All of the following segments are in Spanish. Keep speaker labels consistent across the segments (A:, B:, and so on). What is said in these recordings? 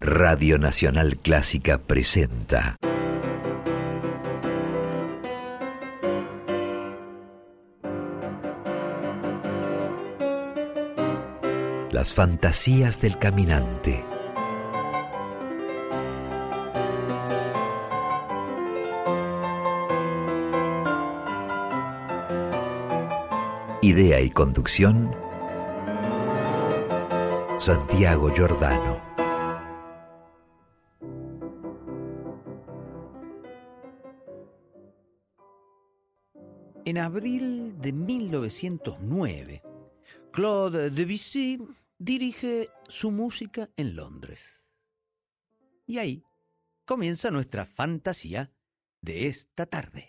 A: Radio Nacional Clásica presenta Las fantasías del caminante. Idea y conducción, Santiago Giordano.
B: En abril de 1909, Claude Debussy dirige su música en Londres. Y ahí comienza nuestra fantasía de esta tarde.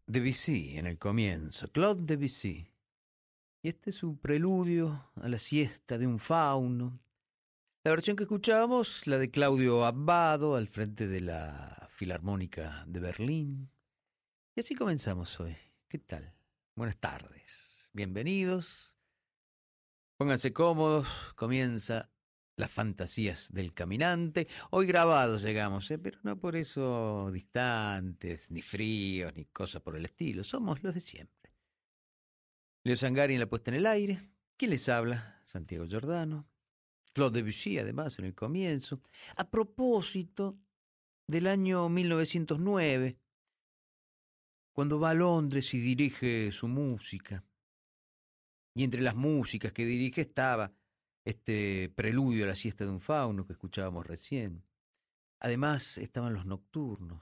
B: Debussy en el comienzo, Claude Debussy. Y este es su preludio a la siesta de un fauno. La versión que escuchábamos, la de Claudio Abbado, al frente de la Filarmónica de Berlín. Y así comenzamos hoy. ¿Qué tal? Buenas tardes. Bienvenidos. Pónganse cómodos. Comienza Las Fantasías del Caminante. Hoy grabados llegamos, pero no por eso distantes, ni fríos, ni cosas por el estilo. Somos los de siempre. Leo Sangari en la puesta en el aire. ¿Quién les habla? Santiago Giordano. Claude Debussy, además, en el comienzo. A propósito del año 1909, cuando va a Londres y dirige su música. Y entre las músicas que dirige estaba este preludio a la siesta de un fauno que escuchábamos recién. Además estaban los nocturnos.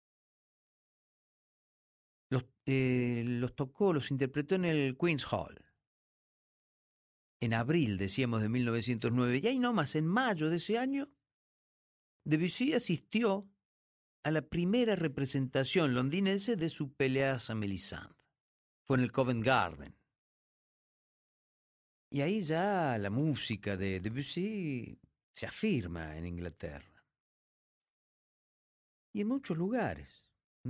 B: Los tocó, los interpretó en el Queen's Hall. En abril, decíamos, de 1909. Y ahí nomás, en mayo de ese año, Debussy asistió a la primera representación londinense de su Pelléas a Mélisande. Fue en el Covent Garden. Y ahí ya la música de Debussy se afirma en Inglaterra. Y en muchos lugares.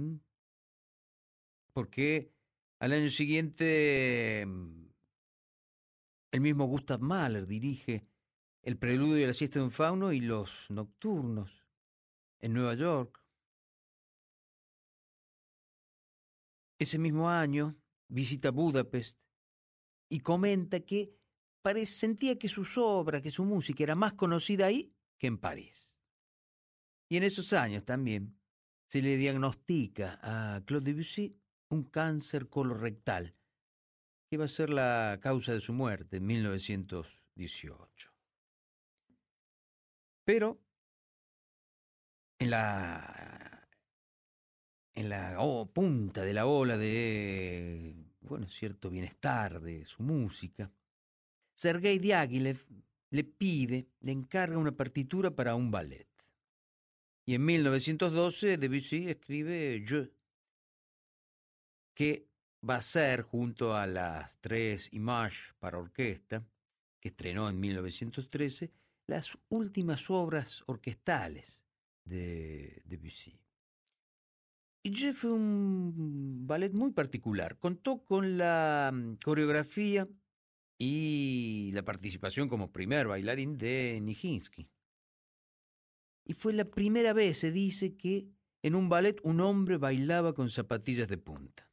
B: Porque al año siguiente el mismo Gustav Mahler dirige el preludio de la siesta de un fauno y los nocturnos en Nueva York. Ese mismo año visita Budapest y comenta que sentía que sus obras, que su música era más conocida ahí que en París. Y en esos años también se le diagnostica a Claude Debussy un cáncer colorectal, que va a ser la causa de su muerte en 1918. Pero en la punta de la ola de, cierto bienestar de su música, Sergei Diaghilev le encarga una partitura para un ballet. Y en 1912 Debussy escribe Je, que va a ser, junto a las 3 Images para orquesta, que estrenó en 1913, las últimas obras orquestales de Debussy. Y Je fue un ballet muy particular. Contó con la coreografía y la participación como primer bailarín de Nijinsky. Y fue la primera vez, se dice, que en un ballet un hombre bailaba con zapatillas de punta.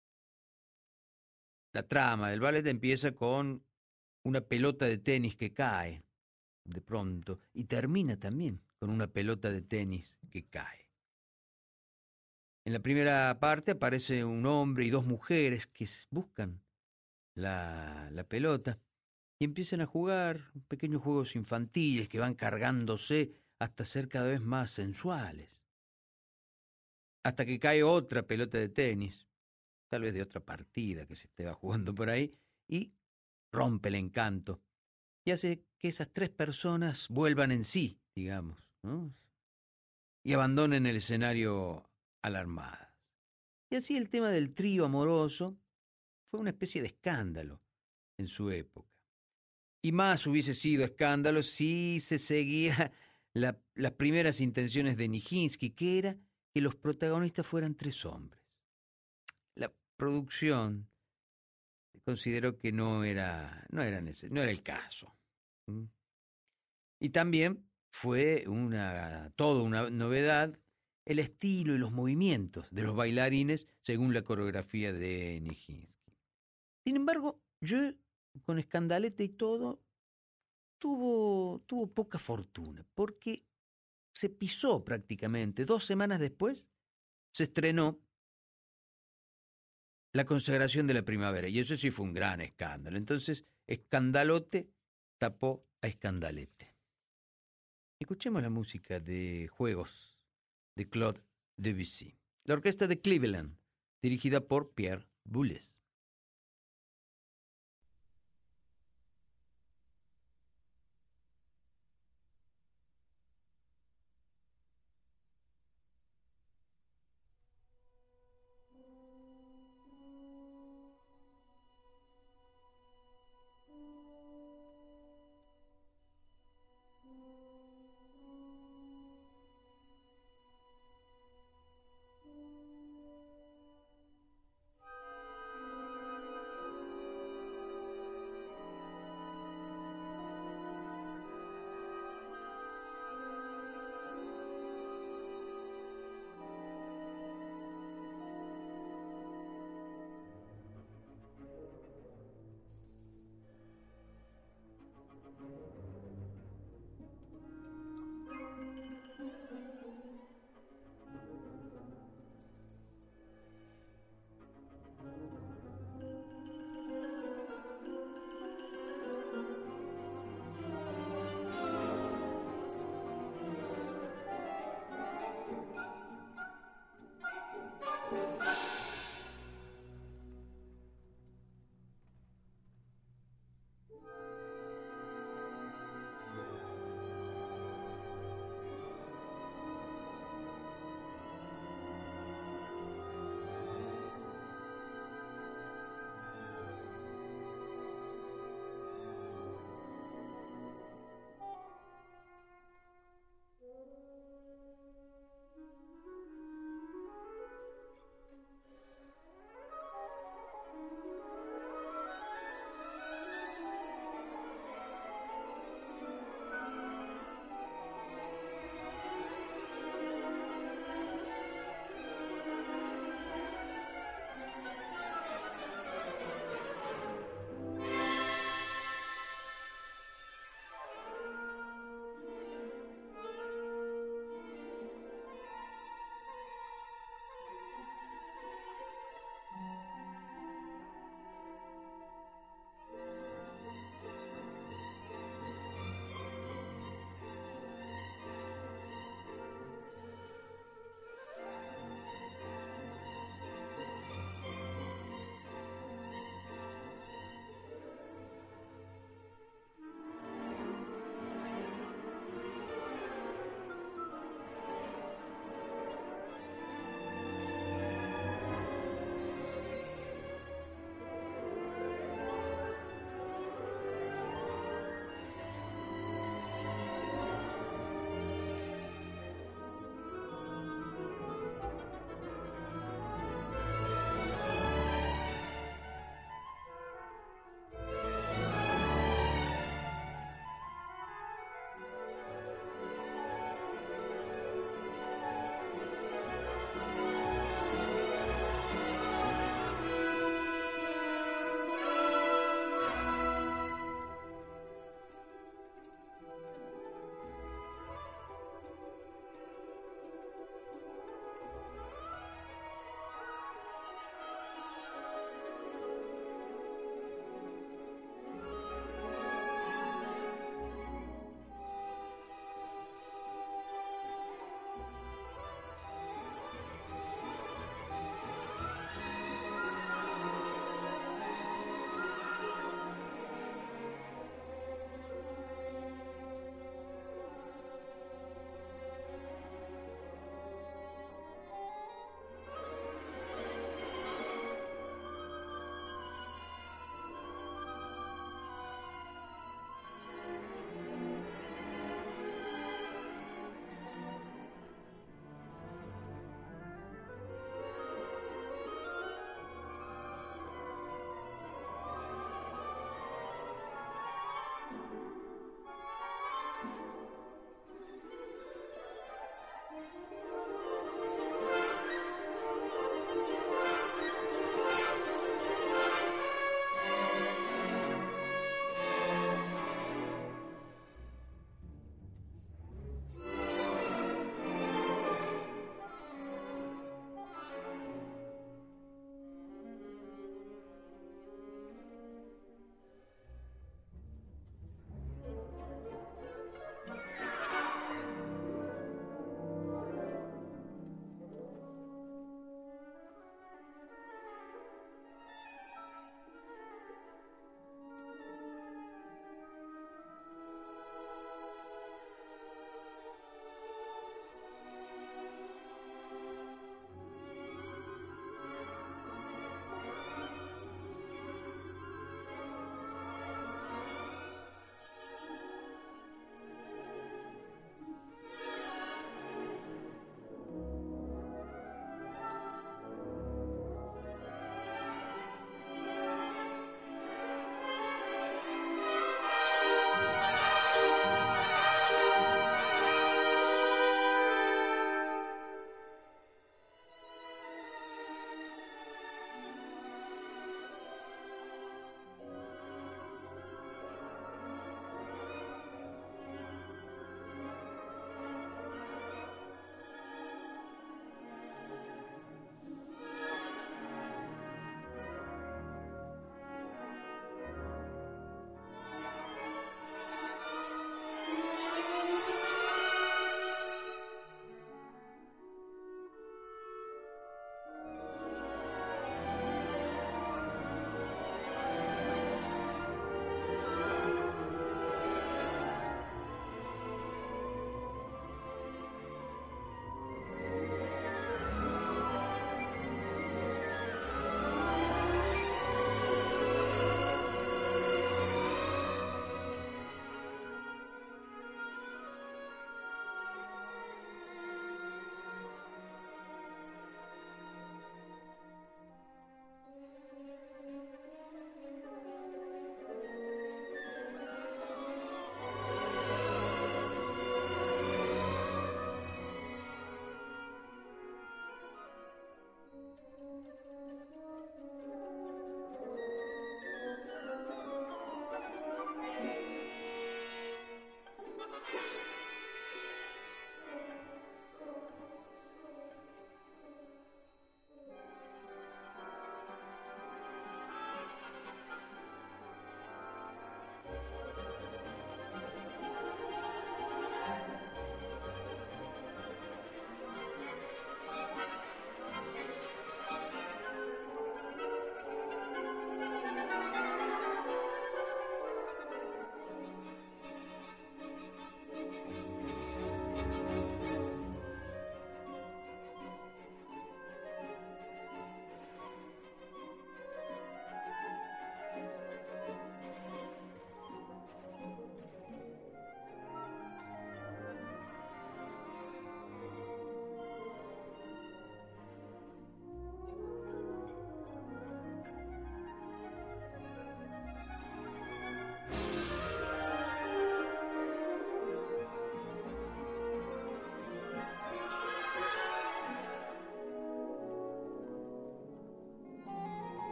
B: La trama del ballet empieza con una pelota de tenis que cae de pronto y termina también con una pelota de tenis que cae. En la primera parte aparece un hombre y dos mujeres que buscan la pelota y empiezan a jugar pequeños juegos infantiles que van cargándose hasta ser cada vez más sensuales. Hasta que cae otra pelota de tenis, tal vez de otra partida que se estaba jugando por ahí, y rompe el encanto. Y hace que esas tres personas vuelvan en sí, digamos, ¿no? Y abandonen el escenario alarmadas. Y así el tema del trío amoroso fue una especie de escándalo en su época. Y más hubiese sido escándalo si se seguía las primeras intenciones de Nijinsky, que era que los protagonistas fueran tres hombres. La producción consideró que no era el caso. Y también fue toda una novedad el estilo y los movimientos de los bailarines según la coreografía de Nijinsky. Sin embargo, yo, con escandalete y todo, tuvo poca fortuna, porque se pisó prácticamente. 2 semanas después se estrenó La consagración de la primavera, y eso sí fue un gran escándalo. Entonces, escandalote tapó a escandalete. Escuchemos la música de Juegos de Claude Debussy. La orquesta de Cleveland, dirigida por Pierre Boulez.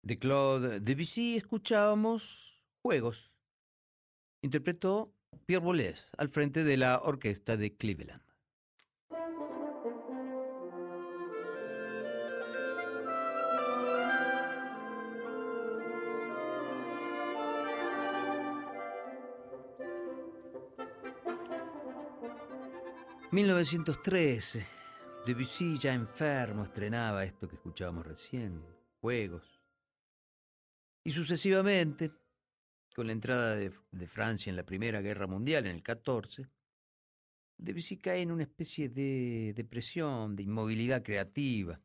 B: De Claude Debussy escuchábamos Juegos. Interpretó Pierre Boulez al frente de la orquesta de Cleveland. ...1913... Debussy, ya enfermo, estrenaba esto que escuchábamos recién, Juegos. Y sucesivamente, con la entrada de Francia en la Primera Guerra Mundial, en el 14, Debussy cae en una especie de depresión, de inmovilidad creativa.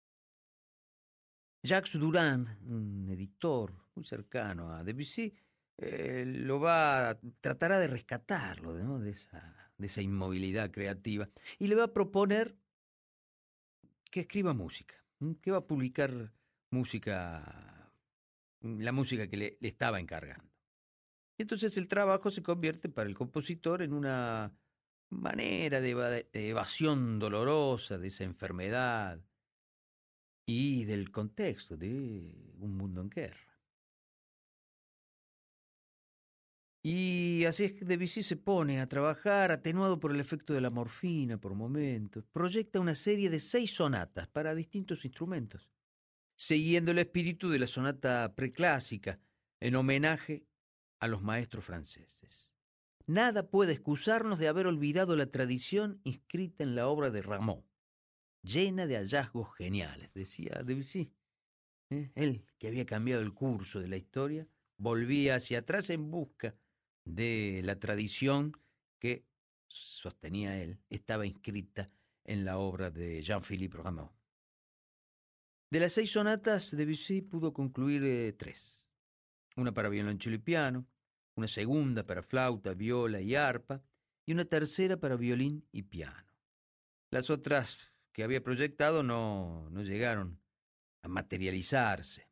B: Jacques Durand, un editor muy cercano a Debussy, tratará de rescatarlo, ¿no?, de esa inmovilidad creativa, y le va a proponer que escriba música, que va a publicar música, la música que le estaba encargando. Y entonces el trabajo se convierte para el compositor en una manera de evasión dolorosa de esa enfermedad y del contexto de un mundo en guerra. Y así es que Debussy se pone a trabajar, atenuado por el efecto de la morfina por momentos. Proyecta una serie de 6 sonatas para distintos instrumentos, siguiendo el espíritu de la sonata preclásica, en homenaje a los maestros franceses. Nada puede excusarnos de haber olvidado la tradición inscrita en la obra de Rameau, llena de hallazgos geniales, decía Debussy. Él, que había cambiado el curso de la historia, volvía hacia atrás en busca de la tradición que, sostenía él, estaba inscrita en la obra de Jean-Philippe Rameau. De las 6 sonatas, Debussy pudo concluir 3. Una para violonchelo y piano, una segunda para flauta, viola y arpa, y una tercera para violín y piano. Las otras que había proyectado no llegaron a materializarse.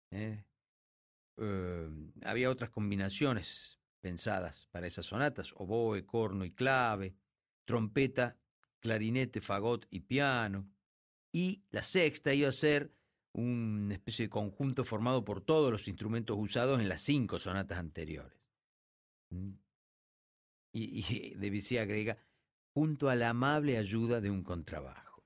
B: Había otras combinaciones pensadas para esas sonatas: oboe, corno y clave, trompeta, clarinete, fagot y piano. Y la sexta iba a ser una especie de conjunto formado por todos los instrumentos usados en las 5 sonatas anteriores. Y Debussy agrega, junto a la amable ayuda de un contrabajo.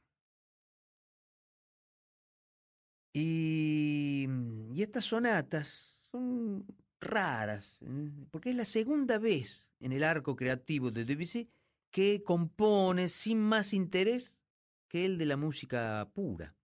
B: Y estas sonatas son raras, porque es la segunda vez en el arco creativo de Debussy que compone sin más interés que el de la música pura.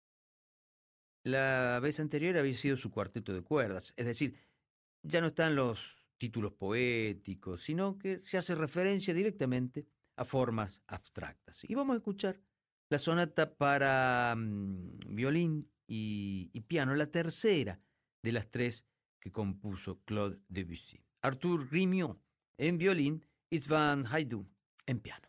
B: La vez anterior había sido su cuarteto de cuerdas, es decir, ya no están los títulos poéticos, sino que se hace referencia directamente a formas abstractas. Y vamos a escuchar la sonata para violín y piano, la tercera de las 3 que compuso Claude Debussy. Arthur Rimbaud en violín y Sven Haydn en piano.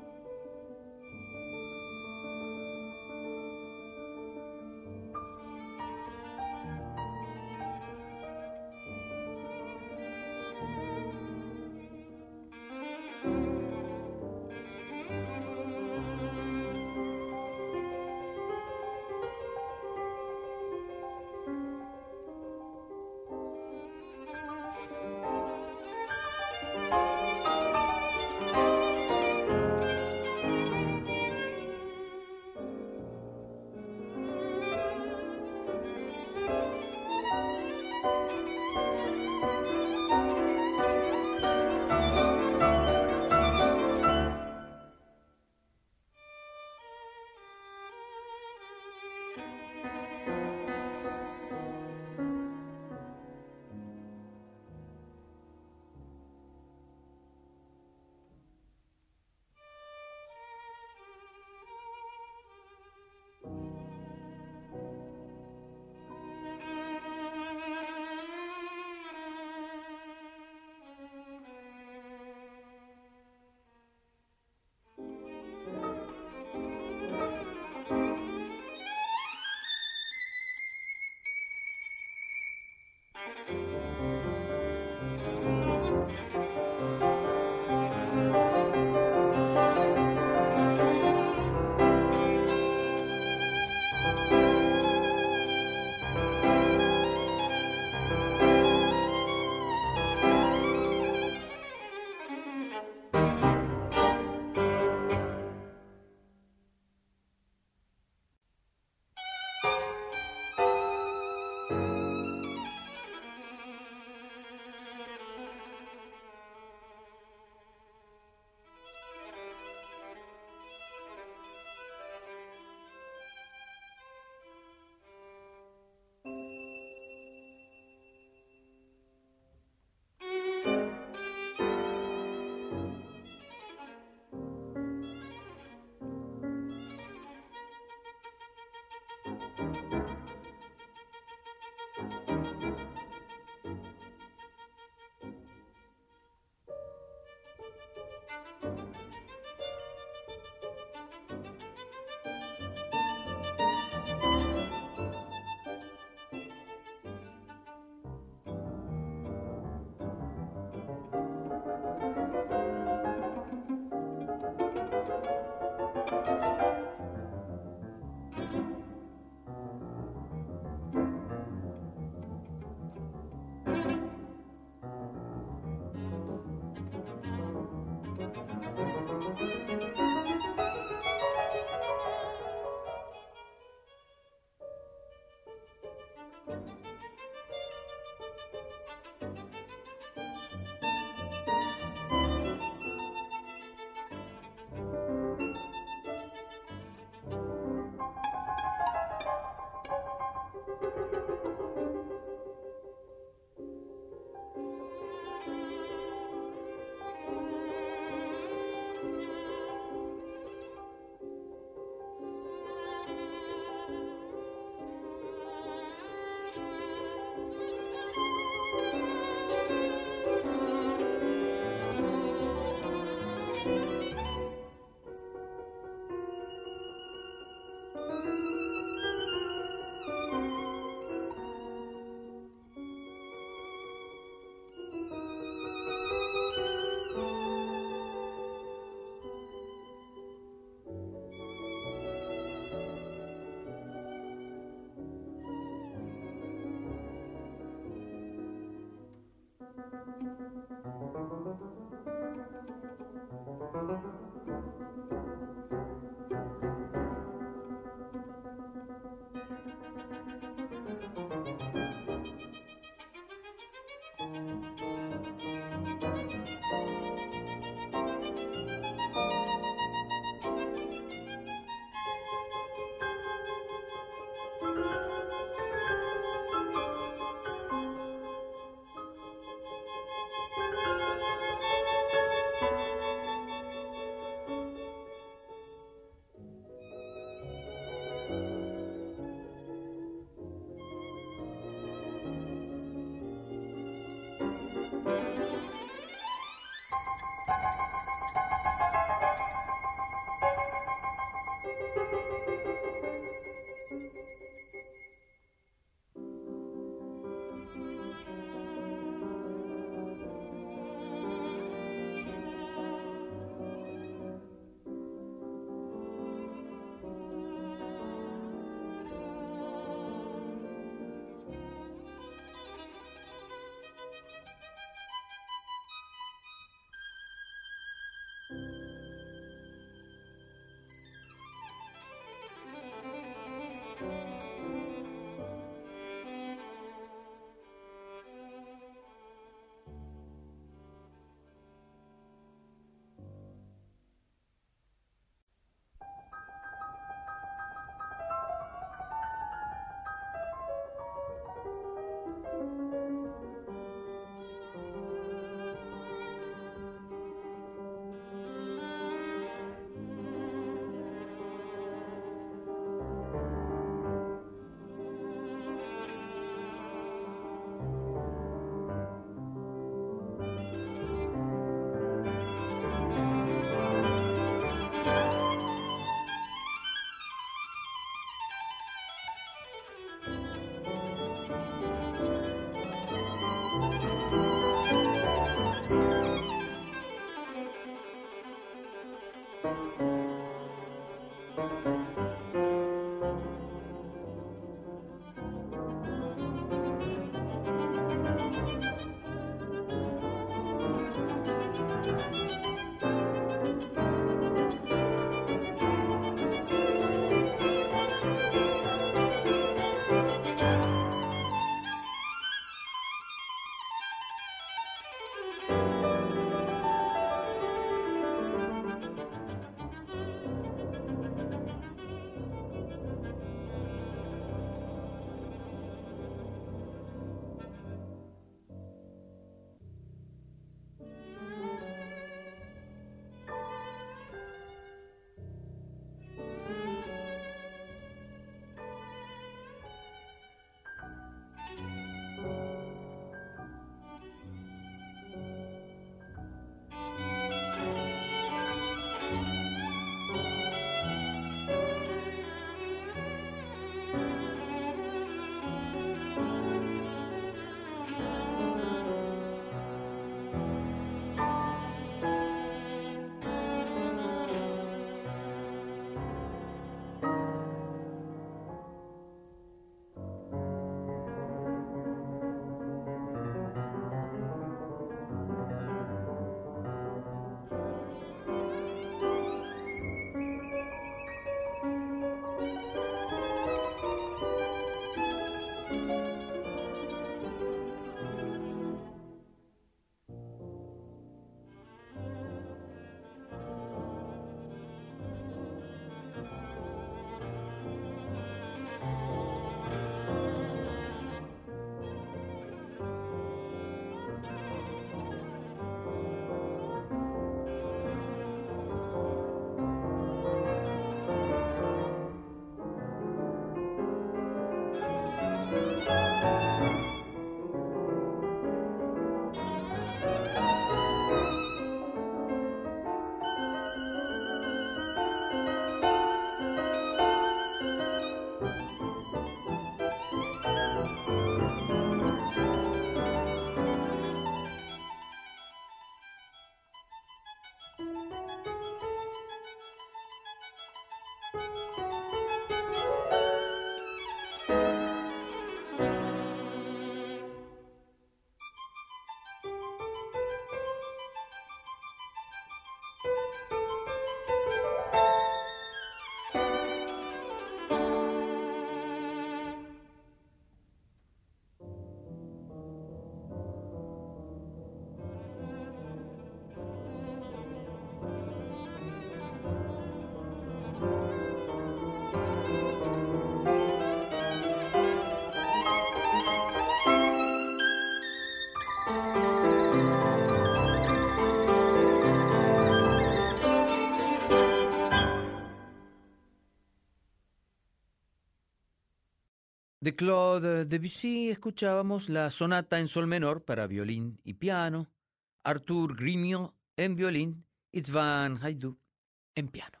B: De Claude Debussy escuchábamos la sonata en sol menor para violín y piano, Arthur Grimio en violín y Svan Haydú en piano.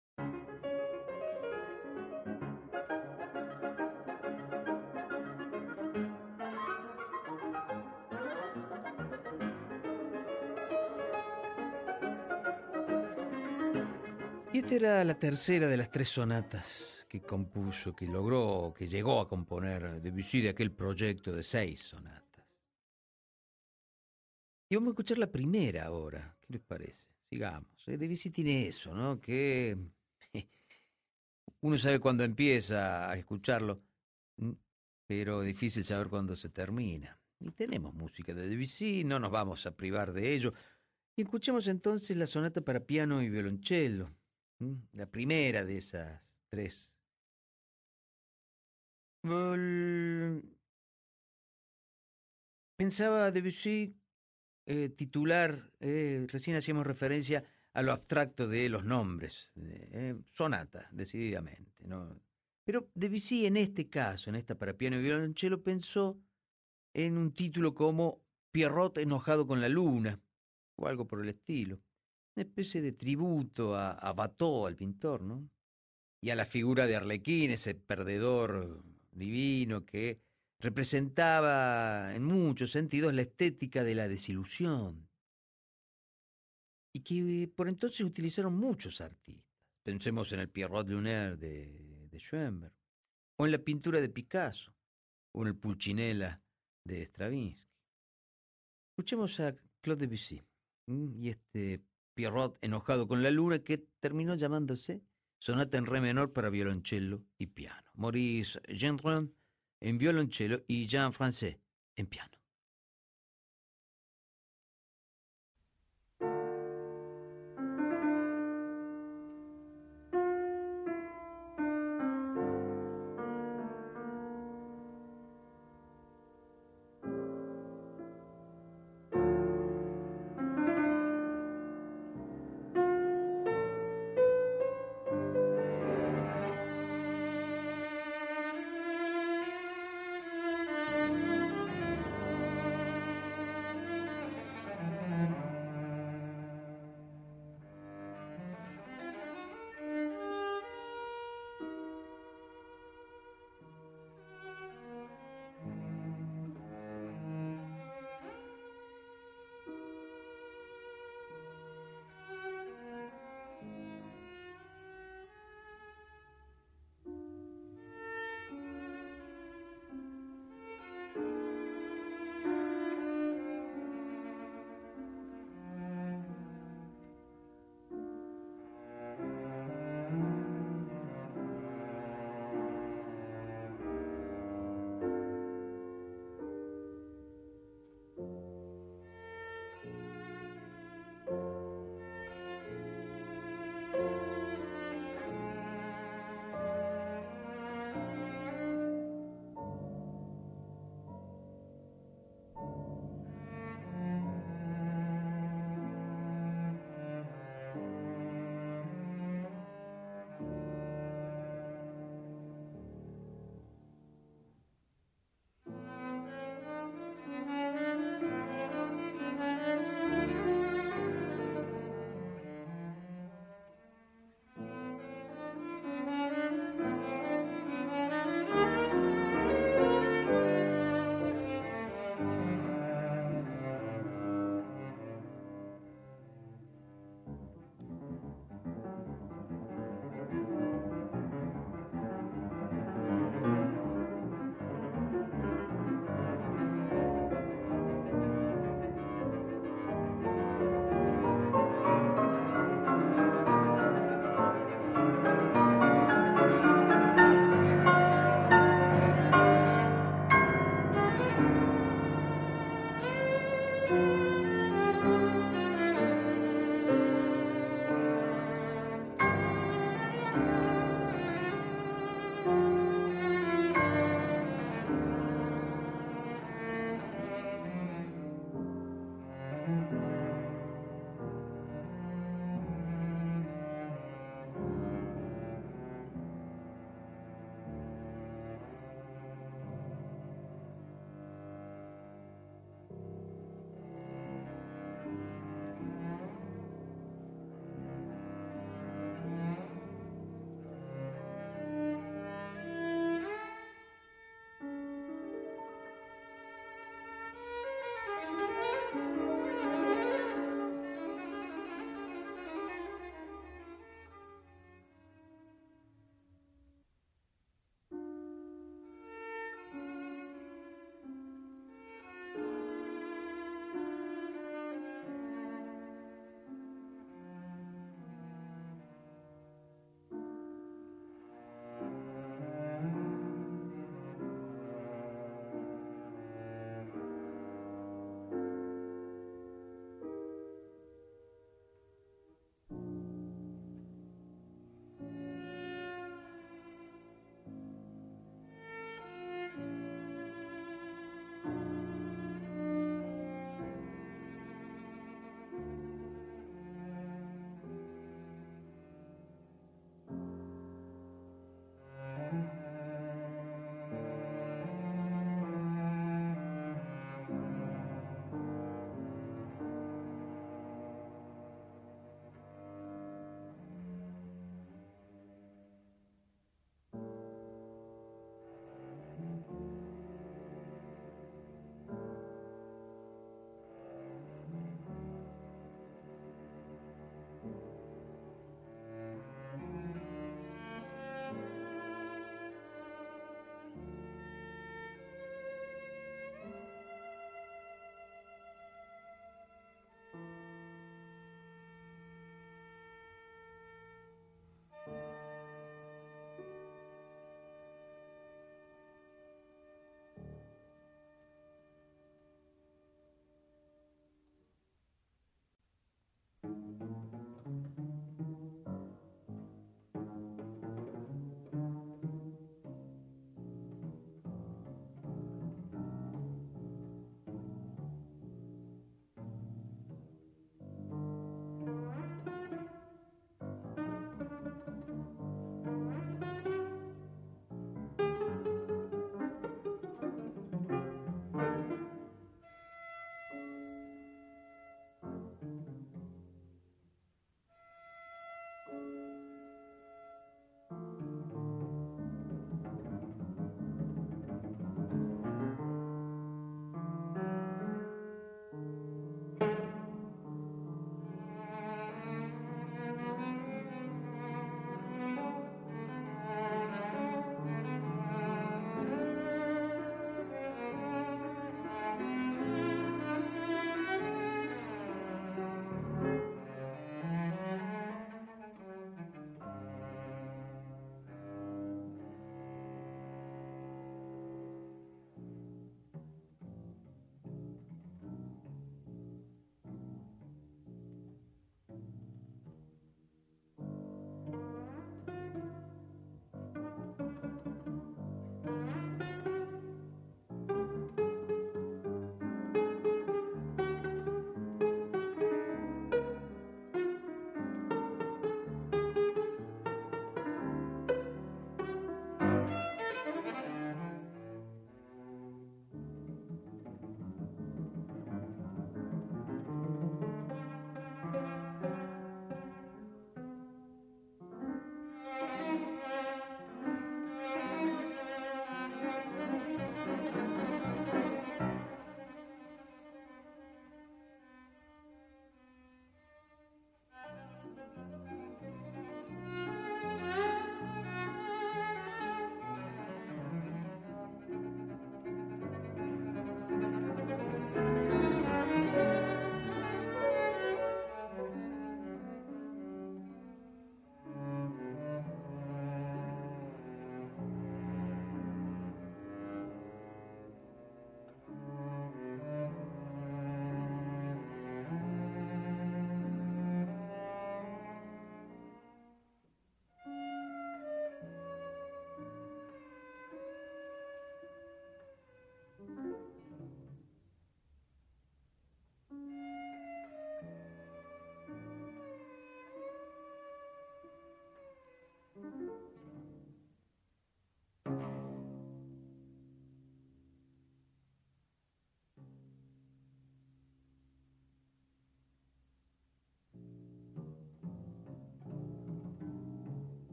B: Y esta era la tercera de las tres sonatas que compuso, que logró, que llegó a componer Debussy de aquel proyecto de 6 sonatas. Y vamos a escuchar la primera ahora. ¿Qué les parece? Sigamos. Debussy tiene eso, ¿no? Que uno sabe cuándo empieza a escucharlo, pero difícil saber cuándo se termina. Y tenemos música de Debussy, no nos vamos a privar de ello. Y escuchemos entonces la sonata para piano y violonchelo, la primera de esas tres. Pensaba Debussy titular, recién hacíamos referencia a lo abstracto de los nombres, sonata, decididamente, ¿no? Pero Debussy en este caso, en esta para piano y violonchelo, pensó en un título como Pierrot enojado con la luna, o algo por el estilo. Una especie de tributo a Watteau, al pintor, ¿no? Y a la figura de Arlequín, ese perdedor divino que representaba en muchos sentidos la estética de la desilusión. Y que por entonces utilizaron muchos artistas. Pensemos en el Pierrot Lunaire de Schoenberg, o en la pintura de Picasso, o en el Pulcinella de Stravinsky. Escuchemos a Claude Debussy. Y este Pierrot enojado con la luna que terminó llamándose Sonata en Re menor para violonchelo y piano. Maurice Gendron en violonchelo y Jean Francais en piano.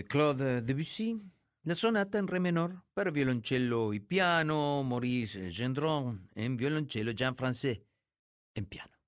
B: Claude Debussy, la sonata en re menor para violoncello y piano, Maurice Gendron en violoncello, Jean Francais en piano.